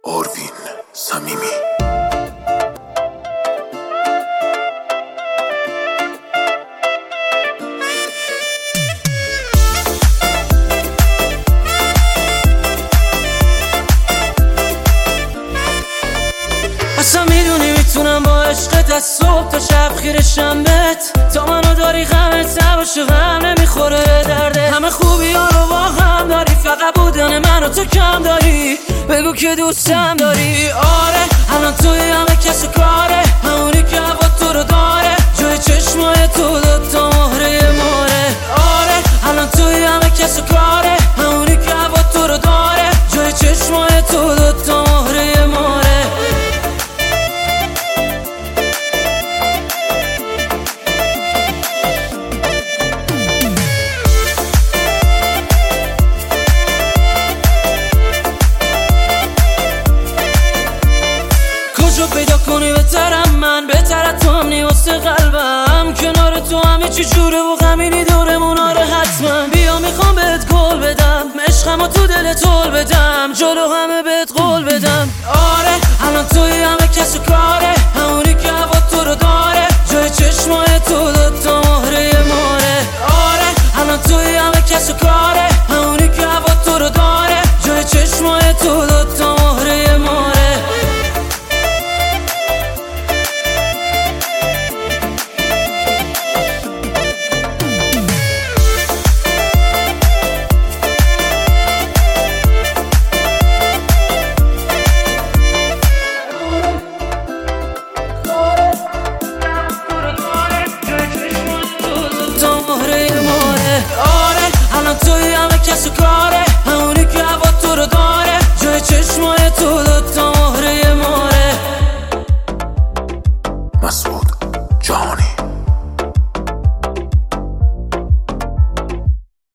آروین صمیمی. اصلا میدونی میتونم با عشقت از صبح تا شب خیرشم بهت، تا منو داری غمت نباشه غم نمیخوره درده. همه خوبی ها رو با هم داری، فقط بودن منو تو کم داری. بگو که دوستم داری. آره الان توی همه کس کاره، همونی که هوا تو رو داره، جای چشمای تو دوتا مهره ماره. آره الان توی همه کس کاره، همونی که هوا تو رو داره، جای چشمای تو دوتا مهره ماره. کجا پیدا کنی بهترم من، بهتر تو همنی واسه قلبم. کنار تو همه چی جوره و غمینی دورمون. آره حتما بیا میخوام بهت گل بدم، عشقمو تو دل طول بدم، جلو همه بهت قول بدم. آره الان توی همه کس کاره، همونی که هوا تو رو داره، جای چشمای تو دوتا مهره ماره. آره الان توی همه کس کاره، همونی که هوا تو رو داره، جای چشمای تو دوتا مهره ماره. توی همه کس کاره، همونی که هوا تو رو داره، جای چشمای تو دوتا مهره ماره. مسعود جهانی.